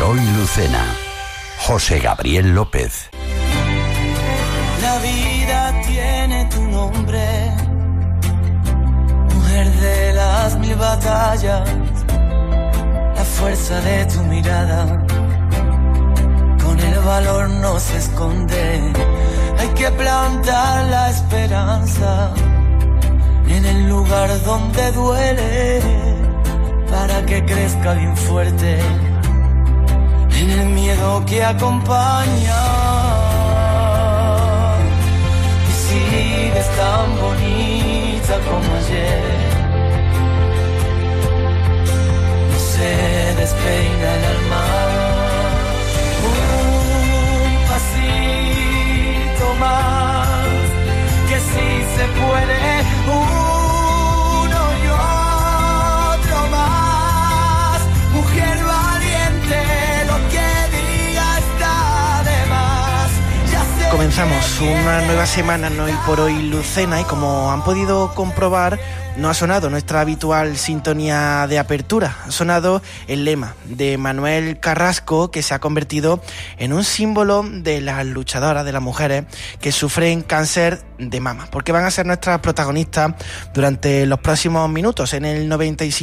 Por hoy Lucena, José Gabriel López. La vida tiene tu nombre, mujer de las mil batallas, la fuerza de tu mirada, con el valor no se esconde, hay que plantar la esperanza en el lugar donde duele, para que crezca bien fuerte, en el miedo que acompaña. Y sigues tan bonita como ayer, no se despeina el alma. Un pasito más, que sí se puede. Comenzamos una nueva semana en Hoy por Hoy Lucena y como han podido comprobar no ha sonado nuestra habitual sintonía de apertura, ha sonado el lema de Manuel Carrasco, que se ha convertido en un símbolo de las luchadoras, de las mujeres que sufren cáncer de mama, porque van a ser nuestras protagonistas durante los próximos minutos en el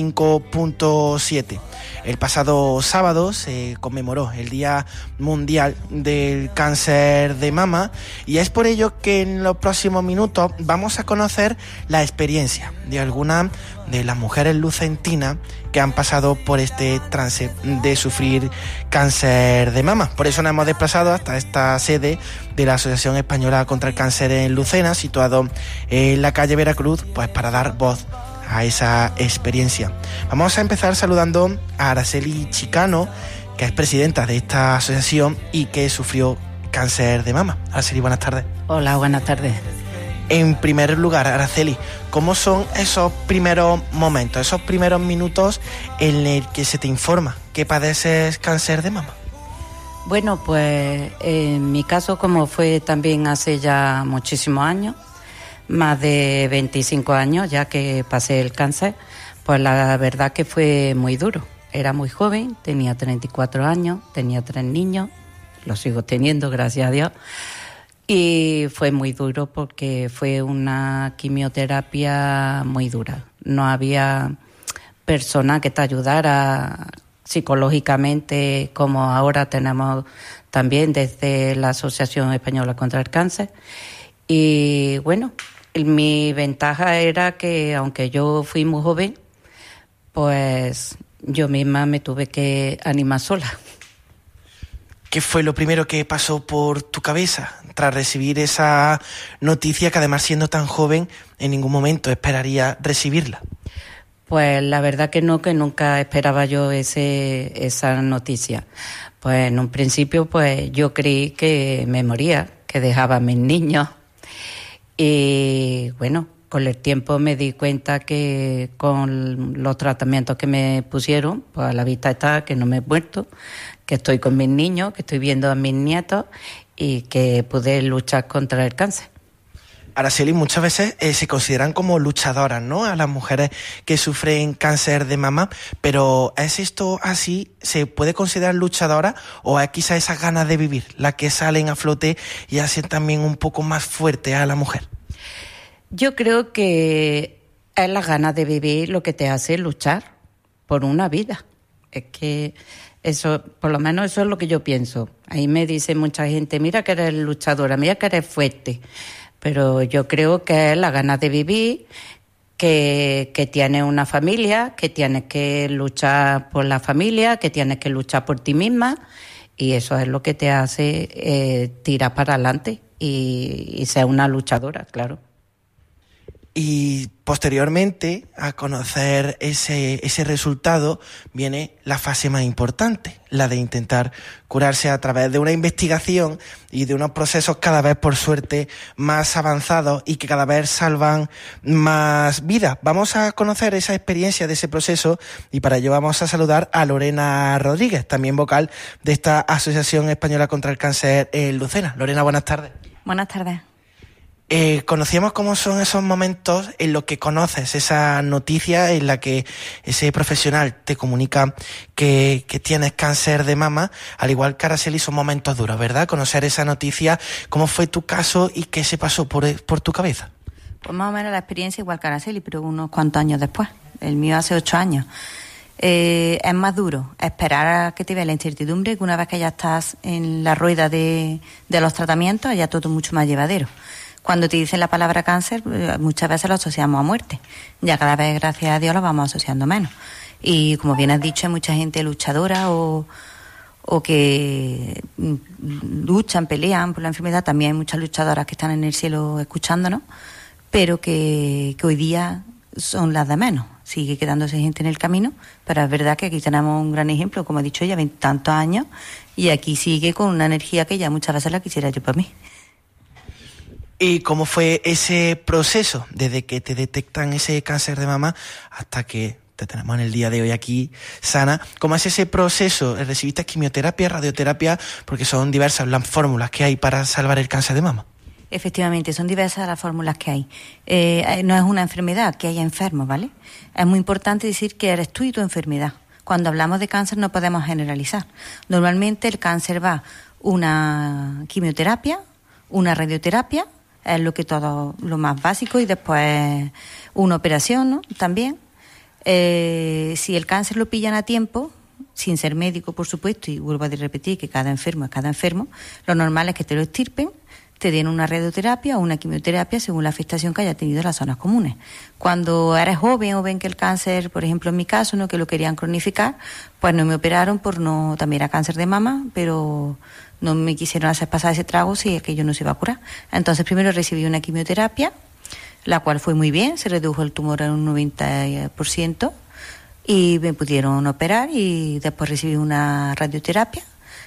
95.7. El pasado sábado se conmemoró el Día Mundial del Cáncer de Mama y es por ello que en los próximos minutos vamos a conocer la experiencia de algunas de las mujeres lucentinas que han pasado por este trance de sufrir cáncer de mama. Por eso nos hemos desplazado hasta esta sede de la Asociación Española contra el Cáncer en Lucena, situado en la calle Veracruz, pues para dar voz a esa experiencia. Vamos a empezar saludando a Araceli Chicano, que es presidenta de esta asociación y que sufrió cáncer de mama. Araceli, buenas tardes. Hola, buenas tardes. En primer lugar, Araceli, ¿cómo son esos primeros momentos, esos primeros minutos en el que se te informa que padeces cáncer de mama? Bueno, pues en mi caso, como fue también hace ya muchísimos años, más de 25 años ya que pasé el cáncer, pues la verdad que fue muy duro. Era muy joven, tenía 34 años, tenía 3 niños, los sigo teniendo, gracias a Dios. Y fue muy duro porque fue una quimioterapia muy dura. No había persona que te ayudara psicológicamente, como ahora tenemos también desde la Asociación Española contra el Cáncer. Y bueno, mi ventaja era que aunque yo fui muy joven, pues yo misma me tuve que animar sola. ¿Qué fue lo primero que pasó por tu cabeza tras recibir esa noticia que además siendo tan joven en ningún momento esperaría recibirla? Pues la verdad que nunca esperaba yo esa noticia. Pues en un principio pues yo creí que me moría, que dejaba a mis niños. Y bueno, con el tiempo me di cuenta que con los tratamientos que me pusieron, pues a la vista está que no me he muerto, que estoy con mis niños, que estoy viendo a mis nietos y que pude luchar contra el cáncer. Araceli, muchas veces se consideran como luchadoras, ¿no?, a las mujeres que sufren cáncer de mama, pero ¿es esto así? ¿Se puede considerar luchadora o es quizá esas ganas de vivir las que salen a flote y hacen también un poco más fuerte a la mujer? Yo creo que es las ganas de vivir lo que te hace luchar por una vida. Es que eso, por lo menos eso es lo que yo pienso. Ahí me dice mucha gente, mira que eres luchadora, mira que eres fuerte. Pero yo creo que es la ganas de vivir, que tienes una familia, que tienes que luchar por la familia, que tienes que luchar por ti misma, y eso es lo que te hace tirar para adelante y ser una luchadora, claro. Y posteriormente a conocer ese resultado viene la fase más importante, la de intentar curarse a través de una investigación y de unos procesos cada vez, por suerte, más avanzados y que cada vez salvan más vidas. Vamos a conocer esa experiencia de ese proceso y para ello vamos a saludar a Lorena Rodríguez, también vocal de esta Asociación Española contra el Cáncer en Lucena. Lorena, buenas tardes. Buenas tardes. Conocíamos cómo son esos momentos en los que conoces esa noticia en la que ese profesional te comunica que tienes cáncer de mama, al igual que Araceli, son momentos duros, ¿verdad? Conocer esa noticia, ¿cómo fue tu caso y qué se pasó por tu cabeza? Pues más o menos la experiencia igual que Araceli, pero unos cuantos años después. El mío hace 8 años. Es más duro esperar a que te vea la incertidumbre, que una vez que ya estás en la rueda de los tratamientos, ya todo mucho más llevadero. Cuando te dicen la palabra cáncer, muchas veces lo asociamos a muerte. Ya cada vez, gracias a Dios, lo vamos asociando menos. Y como bien has dicho, hay mucha gente luchadora o que luchan, pelean por la enfermedad. También hay muchas luchadoras que están en el cielo escuchándonos, pero que hoy día son las de menos. Sigue quedándose gente en el camino, pero es verdad que aquí tenemos un gran ejemplo, como he dicho ella, 20 tantos años, y aquí sigue con una energía que ya muchas veces la quisiera yo para mí. ¿Y cómo fue ese proceso desde que te detectan ese cáncer de mama hasta que te tenemos en el día de hoy aquí sana? ¿Cómo es ese proceso? ¿Recibiste quimioterapia, radioterapia? Porque son diversas las fórmulas que hay para salvar el cáncer de mama. Efectivamente, son diversas las fórmulas que hay. No es una enfermedad que haya enfermos, ¿vale? Es muy importante decir que eres tú y tu enfermedad. Cuando hablamos de cáncer no podemos generalizar. Normalmente el cáncer va una quimioterapia, una radioterapia, es lo más básico, y después una operación, ¿no? También. Si el cáncer lo pillan a tiempo, sin ser médico, por supuesto, y vuelvo a repetir que cada enfermo es cada enfermo, lo normal es que te lo extirpen, te den una radioterapia o una quimioterapia según la afectación que haya tenido en las zonas comunes. Cuando eres joven o ven que el cáncer, por ejemplo en mi caso, ¿no?, que lo querían cronificar, pues no me operaron también era cáncer de mama, pero no me quisieron hacer pasar ese trago si es que yo no se iba a curar. Entonces primero recibí una quimioterapia, la cual fue muy bien, se redujo el tumor en un 90% y me pudieron operar, y después recibí una radioterapia,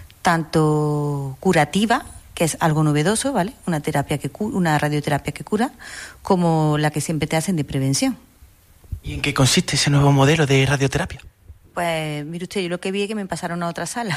tanto curativa, que es algo novedoso, ¿vale? Una radioterapia que cura, como la que siempre te hacen de prevención. ¿Y en qué consiste ese nuevo modelo de radioterapia? Pues, mire usted, yo lo que vi es que me pasaron a otra sala.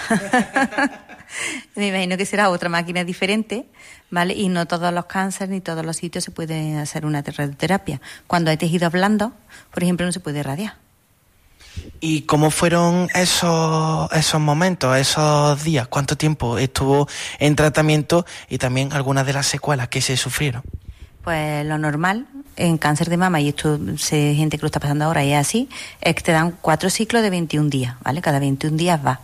Me imagino que será otra máquina diferente, ¿vale? Y no todos los cánceres ni todos los sitios se puede hacer una radioterapia. Cuando hay tejidos blandos, por ejemplo, no se puede radiar. ¿Y cómo fueron esos momentos, esos días? ¿Cuánto tiempo estuvo en tratamiento y también algunas de las secuelas que se sufrieron? Pues lo normal en cáncer de mama, y esto sé gente que lo está pasando ahora y es así, es que te dan 4 ciclos de 21 días, ¿vale? Cada 21 días va.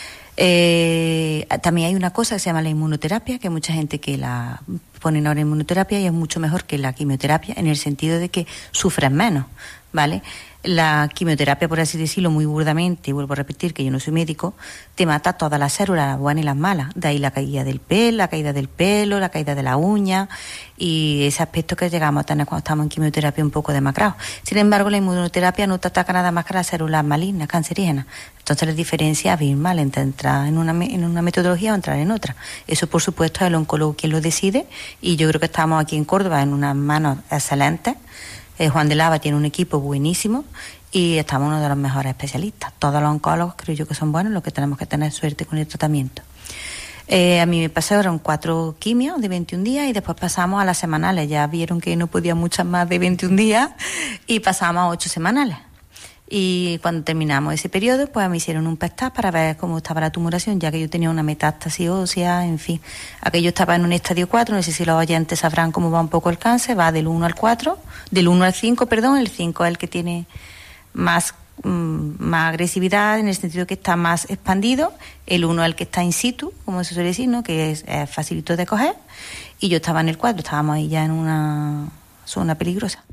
También hay una cosa que se llama la inmunoterapia, que hay mucha gente que la ponen ahora en inmunoterapia y es mucho mejor que la quimioterapia, en el sentido de que sufren menos, ¿vale? La quimioterapia, por así decirlo, muy burdamente, y vuelvo a repetir que yo no soy médico, te mata todas las células, las buenas y las malas. De ahí la caída del pelo, la caída de la uña, y ese aspecto que llegamos a tener cuando estamos en quimioterapia un poco demacrados. Sin embargo, la inmunoterapia no te ataca nada más que las células malignas, cancerígenas. Entonces la diferencia es abismal entre entrar en una metodología o entrar en otra. Eso, por supuesto, es el oncólogo quien lo decide, y yo creo que estamos aquí en Córdoba en unas manos excelentes. Juan de Lava tiene un equipo buenísimo y estamos uno de los mejores especialistas. Todos los oncólogos creo yo que son buenos, lo que tenemos que tener suerte con el tratamiento. A mí me pasaron 4 quimios de 21 días y después pasamos a las semanales. Ya vieron que no podía muchas más de 21 días y pasamos a 8 semanales. Y cuando terminamos ese periodo, pues me hicieron un PET para ver cómo estaba la tumoración, ya que yo tenía una metástasis ósea, en fin. Aquello estaba en un estadio 4, no sé si los oyentes sabrán cómo va un poco el cáncer, va del 1 al 4, del 1 al 5, perdón, el 5 es el que tiene más agresividad, en el sentido que está más expandido, el 1 es el que está in situ, como se suele decir, ¿no?, que es facilito de coger, y yo estaba en el 4, estábamos ahí ya en una zona peligrosa.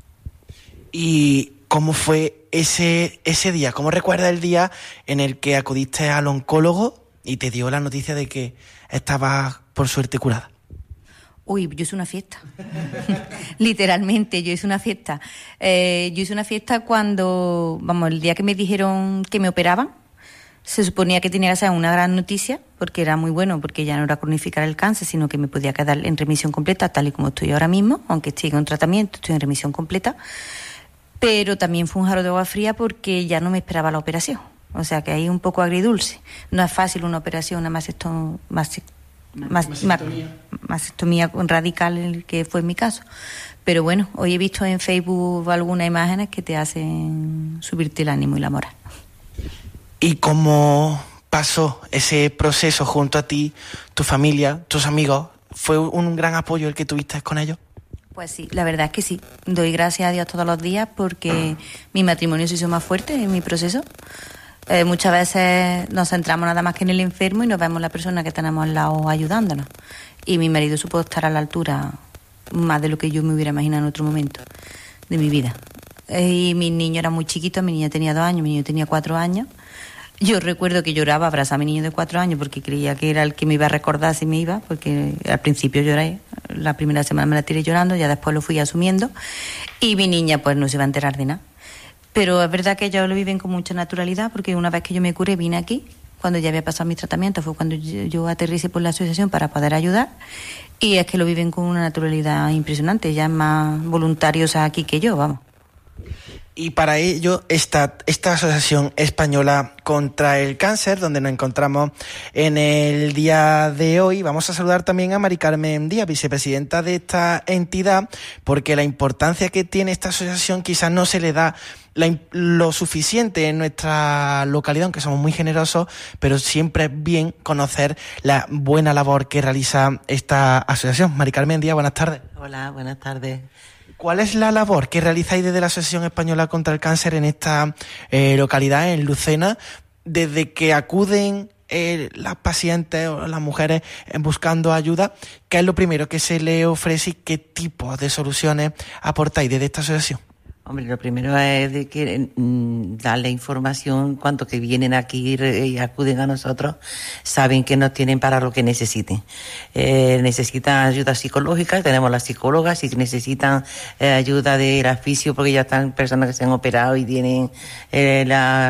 ¿Y cómo fue ese día? ¿Cómo recuerdas el día en el que acudiste al oncólogo y te dio la noticia de que estabas, por suerte, curada? Uy, yo hice una fiesta. Literalmente, yo hice una fiesta. Yo hice una fiesta cuando, el día que me dijeron que me operaban, se suponía que tenía que ser una gran noticia, porque era muy bueno, porque ya no era cronificar el cáncer, sino que me podía quedar en remisión completa, tal y como estoy ahora mismo, aunque estoy en tratamiento, estoy en remisión completa. Pero también fue un jarro de agua fría porque ya no me esperaba la operación. O sea que ahí un poco agridulce. No es fácil una operación, una mastectomía radical, que fue mi caso. Pero bueno, hoy he visto en Facebook algunas imágenes que te hacen subirte el ánimo y la moral. ¿Y cómo pasó ese proceso junto a ti, tu familia, tus amigos? ¿Fue un gran apoyo el que tuviste con ellos? Pues sí, la verdad es que sí. Doy gracias a Dios todos los días porque mi matrimonio se hizo más fuerte en mi proceso. Muchas veces nos centramos nada más que en el enfermo y nos vemos la persona que tenemos al lado ayudándonos. Y mi marido supo estar a la altura más de lo que yo me hubiera imaginado en otro momento de mi vida. Y mi niño era muy chiquito, mi niña tenía 2 años, mi niño tenía 4 años. Yo recuerdo que lloraba, abrazaba a mi niño de 4 años porque creía que era el que me iba a recordar si me iba, porque al principio lloré, la primera semana me la tiré llorando, ya después lo fui asumiendo, y mi niña pues no se iba a enterar de nada. Pero es verdad que ellos lo viven con mucha naturalidad, porque una vez que yo me curé vine aquí, cuando ya había pasado mis tratamientos, fue cuando yo aterricé por la asociación para poder ayudar, y es que lo viven con una naturalidad impresionante, ya es más voluntarios aquí que yo, vamos. Y para ello, esta Asociación Española contra el Cáncer, donde nos encontramos en el día de hoy, vamos a saludar también a Mari Carmen Díaz, vicepresidenta de esta entidad, porque la importancia que tiene esta asociación quizás no se le da lo suficiente en nuestra localidad, aunque somos muy generosos, pero siempre es bien conocer la buena labor que realiza esta asociación. Mari Carmen Díaz, buenas tardes. Hola, buenas tardes. ¿Cuál es la labor que realizáis desde la Asociación Española contra el Cáncer en esta localidad, en Lucena, desde que acuden las pacientes o las mujeres buscando ayuda? ¿Qué es lo primero que se les ofrece y qué tipo de soluciones aportáis desde esta asociación? Hombre, lo primero es de que darle información. Cuanto que vienen aquí y acuden a nosotros, saben que nos tienen para lo que necesiten. Necesitan ayuda psicológica, tenemos las psicólogas. Si necesitan ayuda del oficio, porque ya están personas que se han operado y tienen el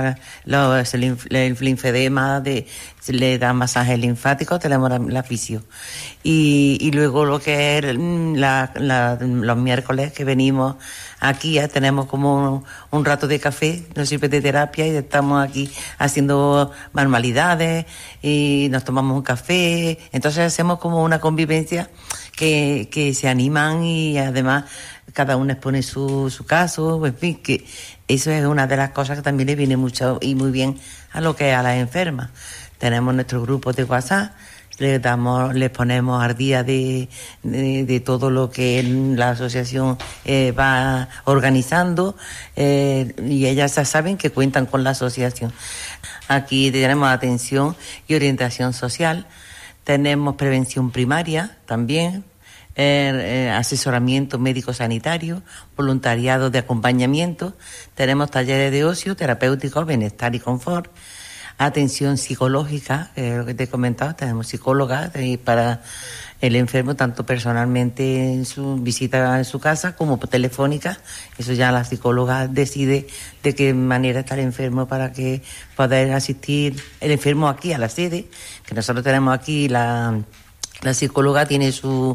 linfedema, se le dan masajes linfáticos, tenemos la fisio. Y luego lo que es los miércoles que venimos aquí, ya tenemos como un rato de café, nos sirve de terapia, y estamos aquí haciendo manualidades y nos tomamos un café. Entonces hacemos como una convivencia que se animan, y además cada uno expone su caso. En fin, que eso es una de las cosas que también le viene mucho y muy bien a lo que es a las enfermas. Tenemos nuestros grupos de WhatsApp, les ponemos al día de todo lo que la asociación va organizando, y ellas ya saben que cuentan con la asociación. Aquí tenemos atención y orientación social, tenemos prevención primaria también, asesoramiento médico-sanitario, voluntariado de acompañamiento, tenemos talleres de ocio, terapéuticos, bienestar y confort, atención psicológica, lo que te he comentado, tenemos psicólogas para el enfermo, tanto personalmente en su visita en su casa como telefónica. Eso ya la psicóloga decide de qué manera está el enfermo para que poder asistir el enfermo aquí a la sede, que nosotros tenemos aquí la psicóloga tiene su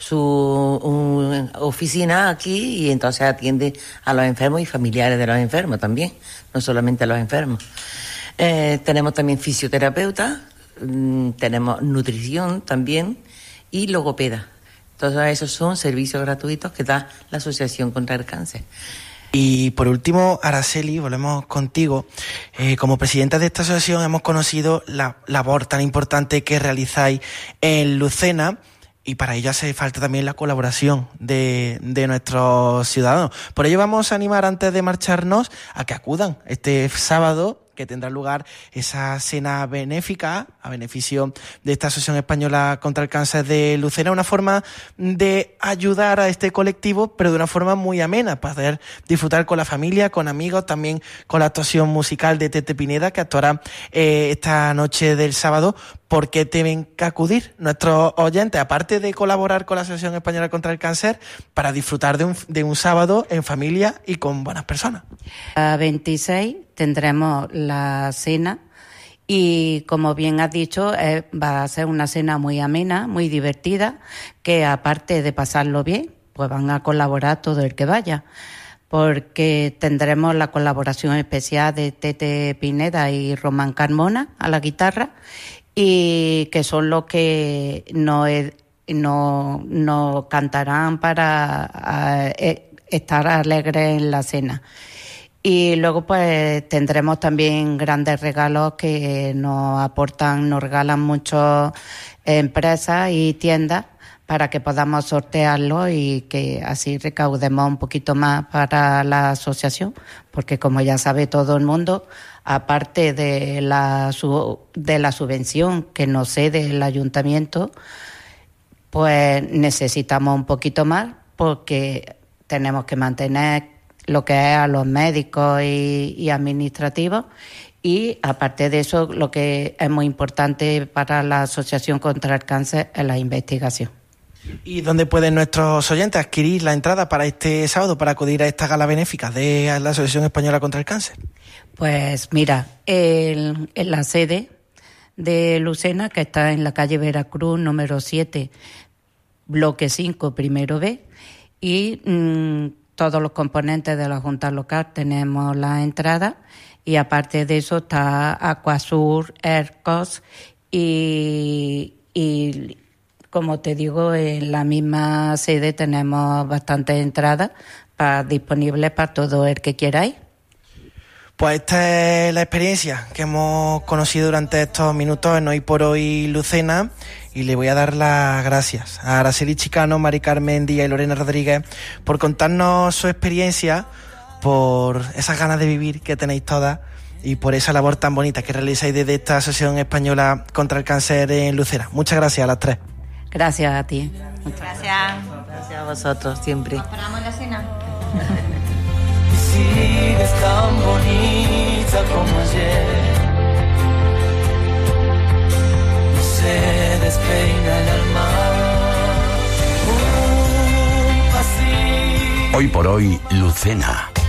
oficina aquí, y entonces atiende a los enfermos y familiares de los enfermos también, no solamente a los enfermos. Tenemos también fisioterapeuta, tenemos nutrición también y logopeda. Todos esos son servicios gratuitos que da la Asociación contra el Cáncer. Y por último, Araceli, volvemos contigo. Como presidenta de esta asociación hemos conocido la labor tan importante que realizáis en Lucena, y para ello hace falta también la colaboración de nuestros ciudadanos. Por ello vamos a animar, antes de marcharnos, a que acudan este sábado, que tendrá lugar esa cena benéfica a beneficio de esta Asociación Española contra el Cáncer de Lucena, una forma de ayudar a este colectivo, pero de una forma muy amena, para poder disfrutar con la familia, con amigos, también con la actuación musical de Tete Pineda, que actuará esta noche del sábado. ¿Por qué tienen que acudir nuestros oyentes, aparte de colaborar con la Asociación Española contra el Cáncer, para disfrutar de un sábado en familia y con buenas personas? A 26 tendremos la cena, y como bien has dicho, va a ser una cena muy amena, muy divertida, que aparte de pasarlo bien, pues van a colaborar todo el que vaya, porque tendremos la colaboración especial de Tete Pineda y Román Carmona a la guitarra, y que son los que no cantarán para estar alegres en la cena. Y luego pues tendremos también grandes regalos que nos regalan muchas empresas y tiendas para que podamos sortearlo y que así recaudemos un poquito más para la asociación, porque como ya sabe todo el mundo, aparte de la subvención que nos cede el ayuntamiento, pues necesitamos un poquito más porque tenemos que mantener lo que es a los médicos y administrativos, y aparte de eso lo que es muy importante para la Asociación contra el Cáncer es la investigación. ¿Y dónde pueden nuestros oyentes adquirir la entrada para este sábado para acudir a esta gala benéfica de la Asociación Española contra el Cáncer? Pues mira, en la sede de Lucena, que está en la calle Veracruz, número 7, bloque 5, primero B, y todos los componentes de la Junta Local tenemos la entrada, y aparte de eso está Aquasur, Ercos y como te digo, en la misma sede tenemos bastantes entradas disponibles para todo el que quiera ir. Pues esta es la experiencia que hemos conocido durante estos minutos en Hoy por Hoy Lucena, y le voy a dar las gracias a Araceli Chicano, Mari Carmen Díaz y Lorena Rodríguez por contarnos su experiencia, por esas ganas de vivir que tenéis todas y por esa labor tan bonita que realizáis desde esta Asociación Española contra el Cáncer en Lucena. Muchas gracias a las tres. Gracias a ti. Gracias. Gracias a vosotros siempre. Esperamos la cena. Sigues tan bonita como ayer. No se despeina el alma. Un pasito. Hoy por Hoy Lucena.